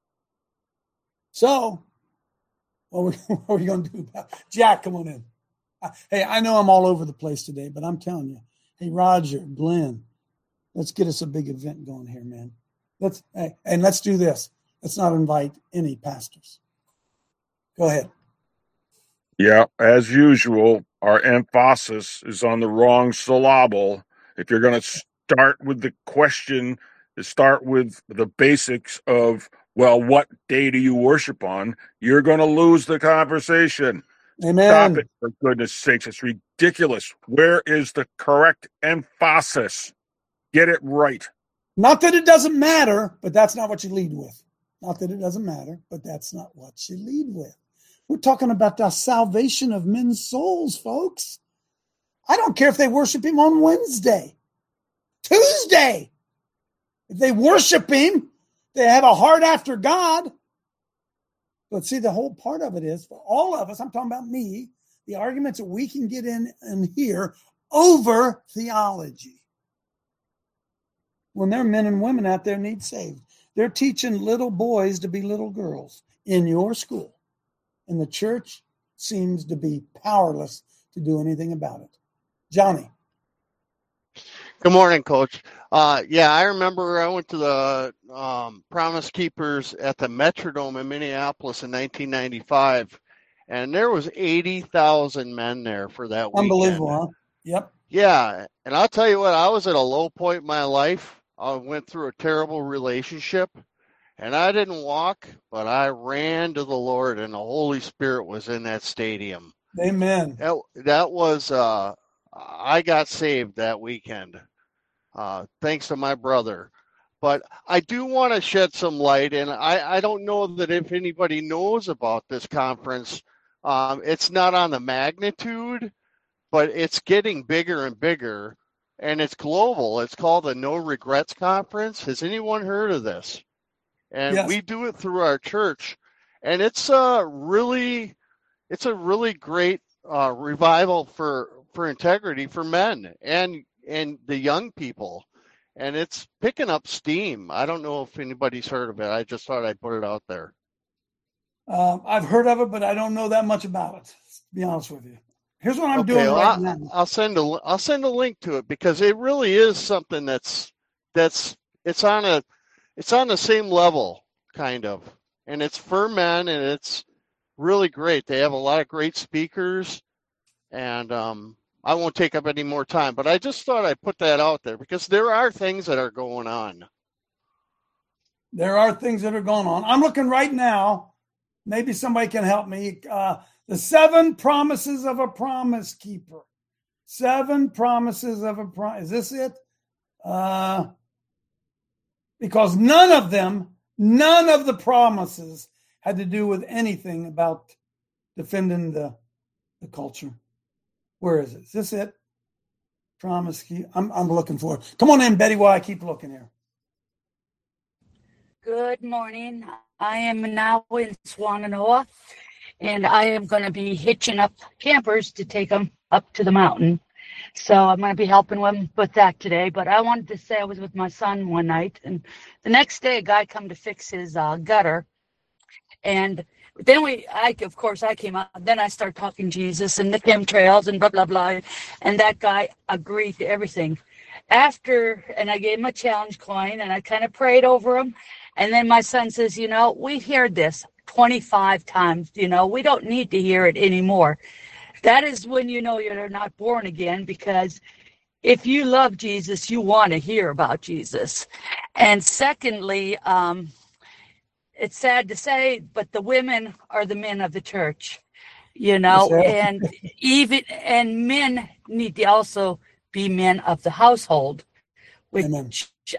So, what are we, what are we going to do about it? Jack, come on in. Hey, I know I'm all over the place today, but I'm telling you. Hey, Roger, Glenn, let's get us a big event going here, man. Let's hey, and let's do this. Let's not invite any pastors. Go ahead. Yeah, as usual, our emphasis is on the wrong syllable. If you're going to start with the question, to start with the basics of, well, what day do you worship on? You're going to lose the conversation. Amen. Stop it, for goodness sakes. It's ridiculous. Where is the correct emphasis? Get it right. Not that it doesn't matter, but that's not what you lead with. Not that it doesn't matter, but that's not what you lead with. We're talking about the salvation of men's souls, folks. I don't care if they worship him on Wednesday, Tuesday. If they worship him, they have a heart after God. But see, the whole part of it is, for all of us, I'm talking about me, the arguments that we can get in and hear over theology. When there are men and women out there need saved, they're teaching little boys to be little girls in your school. And the church seems to be powerless to do anything about it. Johnny. Good morning, Coach. Uh, yeah, I remember I went to the um, Promise Keepers at the Metrodome in Minneapolis in nineteen ninety-five, and there was eighty thousand men there for that weekend. Unbelievable, huh? Yep. Yeah, and I'll tell you what, I was at a low point in my life. I went through a terrible relationship, and I didn't walk, but I ran to the Lord, and the Holy Spirit was in that stadium. Amen. That, that was, uh, I got saved that weekend, uh, thanks to my brother. But I do want to shed some light, and I, I don't know that if anybody knows about this conference, um, it's not on the magnitude, but it's getting bigger and bigger, and it's global. It's called the No Regrets Conference. Has anyone heard of this? and Yes. we do it through our church, and it's a really, it's a really great uh, revival for for integrity for men and and the young people, and it's picking up steam. I don't know if anybody's heard of it. I just thought I'd put it out there. Um, I've heard of it, but I don't know that much about it, to be honest with you. Here's what I'm Okay, doing well, right I, now. I'll send a I'll send a link to it because it really is something that's that's it's on a it's on the same level kind of, and it's for men, and it's really great. They have a lot of great speakers, and um, I won't take up any more time, but I just thought I'd put that out there because there are things that are going on. There are things that are going on. I'm looking right now. Maybe somebody can help me. Uh, the seven promises of a promise keeper. Seven promises of a promise. Is this it? Uh, because none of them, none of the promises had to do with anything about defending the, the culture. Where is it? Is this it? Promise keep. I'm I'm looking for it. Come on in, Betty, while I keep looking here. Good morning. I am now in Swannanoa, and I am going to be hitching up campers to take them up to the mountain. So I'm going to be helping them with that today. But I wanted to say I was with my son one night, and the next day a guy come to fix his uh, gutter. And then we, I of course, I came out. Then I started talking Jesus and the chemtrails and blah, blah, blah. And that guy agreed to everything. After, and I gave him a challenge coin, and I kind of prayed over him. And then my son says, you know, we've heard this twenty-five times. You know, we don't need to hear it anymore. That is when you know you're not born again, because if you love Jesus, you want to hear about Jesus. And secondly, um, it's sad to say, but the women are the men of the church, you know, and even, and men need to also be men of the household, which Amen.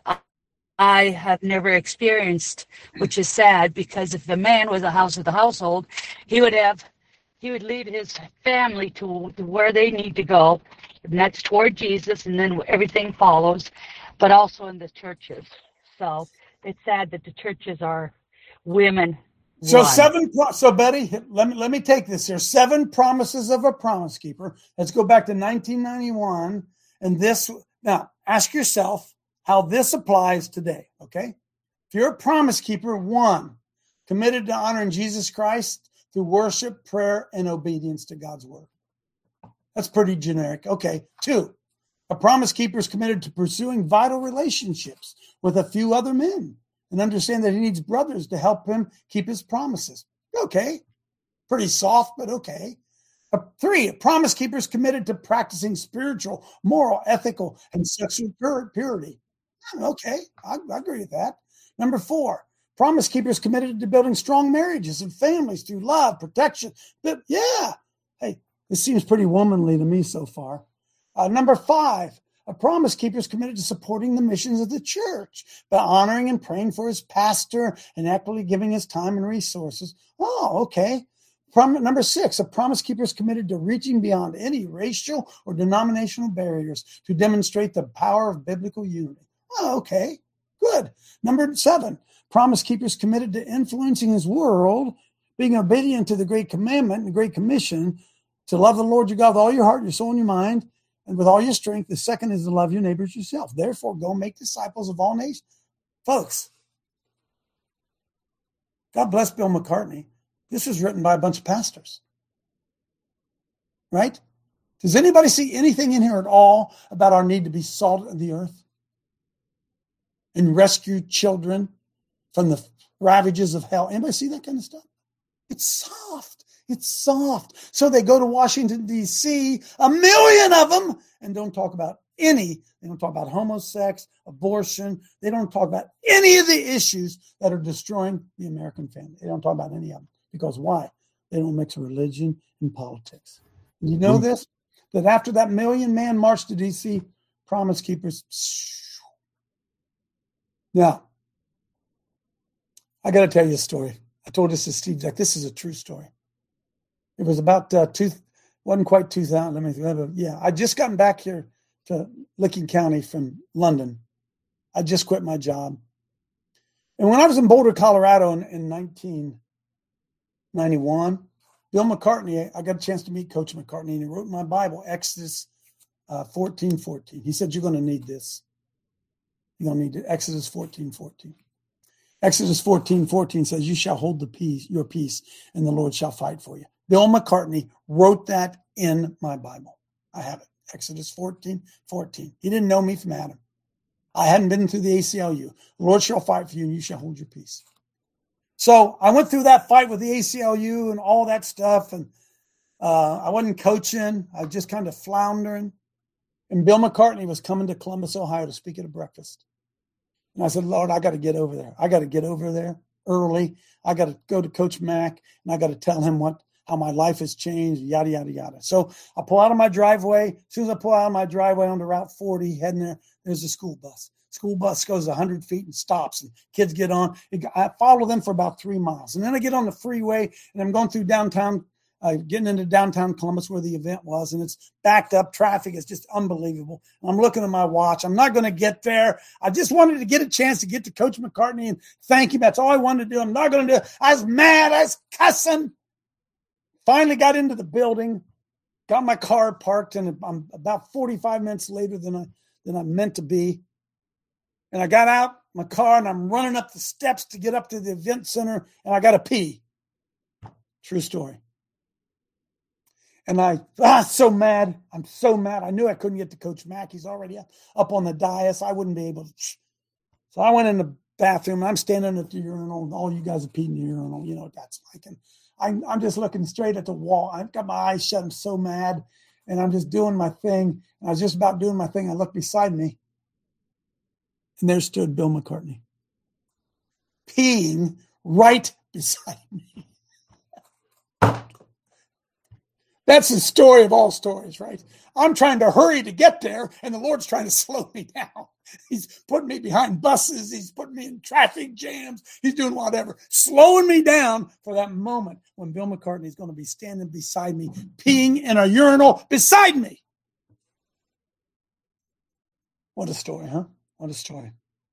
I have never experienced, which is sad, because if a man was a house of the household, he would have, he would lead his family to, to where they need to go, and that's toward Jesus, and then everything follows, but also in the churches. So it's sad that the churches are women. So run. seven. So Betty, let me let me take this here. Seven promises of a promise keeper. Let's go back to nineteen ninety-one, and this. Now, ask yourself how this applies today. Okay, if you're a promise keeper, one, committed to honoring Jesus Christ through worship, prayer, and obedience to God's word. That's pretty generic. Okay, two, a promise keeper is committed to pursuing vital relationships with a few other men, and understand that he needs brothers to help him keep his promises. Okay. Pretty soft, but okay. Uh, three, a promise keeper is committed to practicing spiritual, moral, ethical, and sexual pur- purity. Okay, I, I agree with that. Number four, promise keeper is committed to building strong marriages and families through love, protection. But yeah, hey, this seems pretty womanly to me so far. Uh, number five, a promise keeper is committed to supporting the missions of the church by honoring and praying for his pastor and actively giving his time and resources. Oh, okay. Prom- number six, a promise keeper is committed to reaching beyond any racial or denominational barriers to demonstrate the power of biblical unity. Oh, okay. Good. Number seven, promise keeper is committed to influencing his world, being obedient to the great commandment and the great commission to love the Lord your God with all your heart, your soul, and your mind, and with all your strength. The second is to love your neighbors yourself. Therefore, go make disciples of all nations. Folks, God bless Bill McCartney. This was written by a bunch of pastors. Right? Does anybody see anything in here at all about our need to be salt of the earth and rescue children from the ravages of hell? Anybody see that kind of stuff? It's soft. It's soft. So they go to Washington, D C, a million of them, and don't talk about any. They don't talk about homosex, abortion. They don't talk about any of the issues that are destroying the American family. They don't talk about any of them. Because why? They don't mix religion and politics. And you know mm-hmm. this? That after that million man march to D C, promise keepers. Now, I got to tell you a story. I told this to Steve Jack. This is a true story. It was about uh, two, wasn't quite two thousand. Let me think. Yeah, I just gotten back here to Licking County from London. I just quit my job. And when I was in Boulder, Colorado in, in nineteen ninety-one, Bill McCartney, I got a chance to meet Coach McCartney, and he wrote in my Bible, Exodus uh, fourteen fourteen. He said, you're going to need this. You're going to need it. Exodus fourteen fourteen. Exodus fourteen fourteen says, you shall hold the peace, your peace, and the Lord shall fight for you. Bill McCartney wrote that in my Bible. I have it. Exodus fourteen fourteen. He didn't know me from Adam. I hadn't been through the A C L U. The Lord shall fight for you, and you shall hold your peace. So I went through that fight with the A C L U and all that stuff, and uh, I wasn't coaching. I was just kind of floundering. And Bill McCartney was coming to Columbus, Ohio to speak at a breakfast. And I said, Lord, I got to get over there. I got to get over there early. I got to go to Coach Mack, and I got to tell him what how my life has changed, yada, yada, yada. So I pull out of my driveway. As soon as I pull out of my driveway onto Route forty, heading there, there's a school bus. School bus goes one hundred feet and stops, and kids get on. I follow them for about three miles. And then I get on the freeway, and I'm going through downtown, uh, getting into downtown Columbus where the event was, and it's backed up. Traffic is just unbelievable. And I'm looking at my watch. I'm not going to get there. I just wanted to get a chance to get to Coach McCartney and thank him. That's all I wanted to do. I'm not going to do it. I was mad. I was cussing. Finally got into the building, got my car parked, and I'm about forty-five minutes later than I than I meant to be. And I got out my car, and I'm running up the steps to get up to the event center, and I got to pee. True story. And I, ah, so mad. I'm so mad. I knew I couldn't get to Coach Mack. He's already up, up on the dais. I wouldn't be able to. So I went in the bathroom. I'm standing at the urinal. All you guys are peeing in the urinal. You know what that's like. And I'm, I'm just looking straight at the wall. I've got my eyes shut. I'm so mad. And I'm just doing my thing. And I was just about doing my thing. I looked beside me. And there stood Bill McCartney, peeing right beside me. That's the story of all stories, right? I'm trying to hurry to get there, and the Lord's trying to slow me down. He's putting me behind buses. He's putting me in traffic jams. He's doing whatever, slowing me down for that moment when Bill McCartney is going to be standing beside me, peeing in a urinal beside me. What a story, huh? What a story.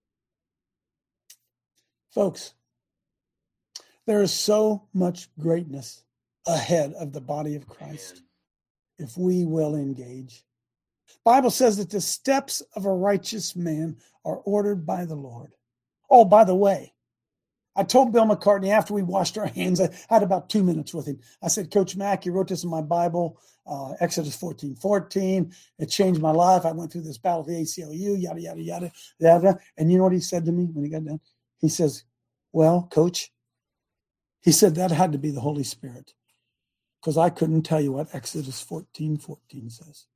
Folks, there is so much greatness ahead of the body of Christ if we will engage. The Bible says that the steps of a righteous man are ordered by the Lord. Oh, by the way, I told Bill McCartney after we washed our hands, I had about two minutes with him. I said, Coach Mack, you wrote this in my Bible, uh, Exodus fourteen fourteen. It changed my life. I went through this battle with the A C L U, yada, yada, yada, yada. And you know what he said to me when he got done? He says, well, Coach, he said that had to be the Holy Spirit, because I couldn't tell you what Exodus fourteen fourteen says.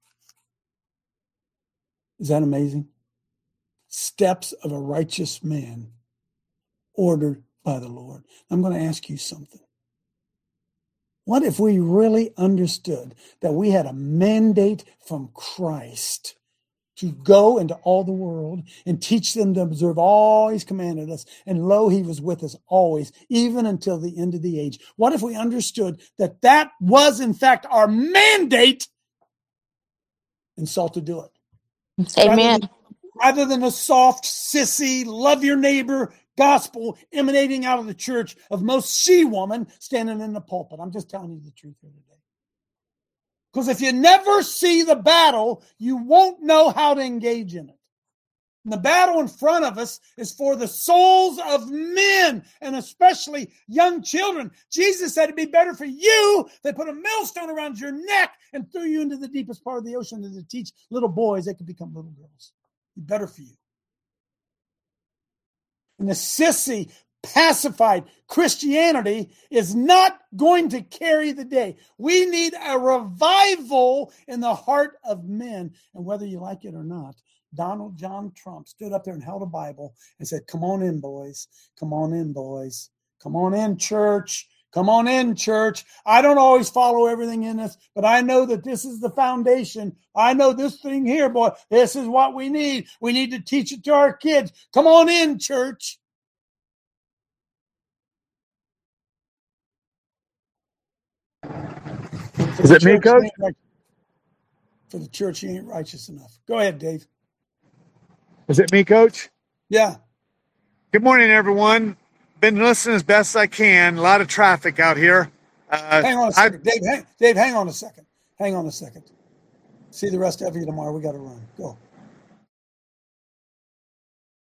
Is that amazing? Steps of a righteous man ordered by the Lord. I'm going to ask you something. What if we really understood that we had a mandate from Christ to go into all the world and teach them to observe all he's commanded us, and lo, he was with us always, even until the end of the age? What if we understood that that was, in fact, our mandate and sought to do it? Amen. Rather than, rather than a soft, sissy, love your neighbor gospel emanating out of the church of most she-woman standing in the pulpit. I'm just telling you the truth here today. Because if you never see the battle, you won't know how to engage in it. And the battle in front of us is for the souls of men, and especially young children. Jesus said it'd be better for you if they put a millstone around your neck and threw you into the deepest part of the ocean than to teach little boys they could become little girls. It'd be better for you. And the sissy, pacified Christianity is not going to carry the day. We need a revival in the heart of men. And whether you like it or not, Donald John Trump stood up there and held a Bible and said, come on in, boys. Come on in, boys. Come on in, church. Come on in, church. I don't always follow everything in this, but I know that this is the foundation. I know this thing here, boy. This is what we need. We need to teach it to our kids. Come on in, church. Is it me, Coach? For the church, he ain't righteous enough. Go ahead, Dave. Is it me, Coach? Yeah. Good morning, everyone. Been listening as best I can. A lot of traffic out here. Uh, hang on a second, I, Dave. Hang, Dave, hang on a second. Hang on a second. See the rest of you tomorrow. We got to run. Go.